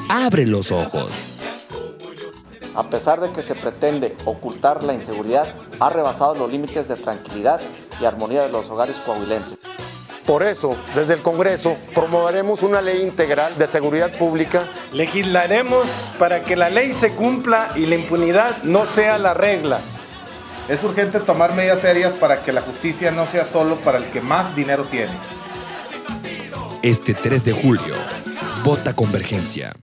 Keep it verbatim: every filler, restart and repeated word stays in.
abre los ojos. A pesar de que se pretende ocultar la inseguridad, ha rebasado los límites de tranquilidad y armonía de los hogares coahuilenses. Por eso, desde el Congreso, promoveremos una ley integral de seguridad pública. Legislaremos para que la ley se cumpla y la impunidad no sea la regla. Es urgente tomar medidas serias para que la justicia no sea solo para el que más dinero tiene. Este tres de julio, vota Convergencia.